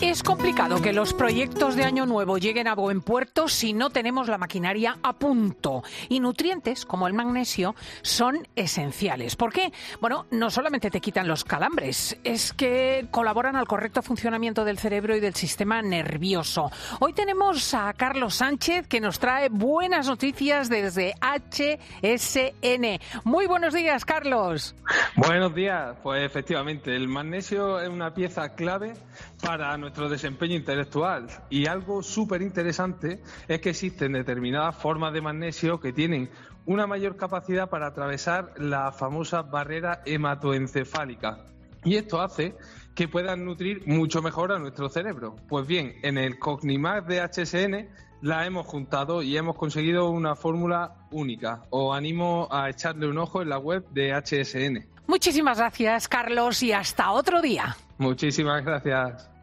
Es complicado que los proyectos de Año Nuevo lleguen a buen puerto si no tenemos la maquinaria a punto. Y nutrientes, como el magnesio, son esenciales. ¿Por qué? Bueno, no solamente te quitan los calambres, es que colaboran al correcto funcionamiento del cerebro y del sistema nervioso. Hoy tenemos a Carlos Sánchez, que nos trae buenas noticias desde HSN. Muy buenos días, Carlos. Buenos días. Pues efectivamente, el magnesio es una pieza clave para nuestro desempeño intelectual, y algo súper interesante es que existen determinadas formas de magnesio que tienen una mayor capacidad para atravesar la famosa barrera hematoencefálica, y esto hace que puedan nutrir mucho mejor a nuestro cerebro. Pues bien, en el Cognimax de HSN la hemos juntado y hemos conseguido una fórmula única. Os animo a echarle un ojo en la web de HSN. Muchísimas gracias, Carlos, y hasta otro día. Muchísimas gracias.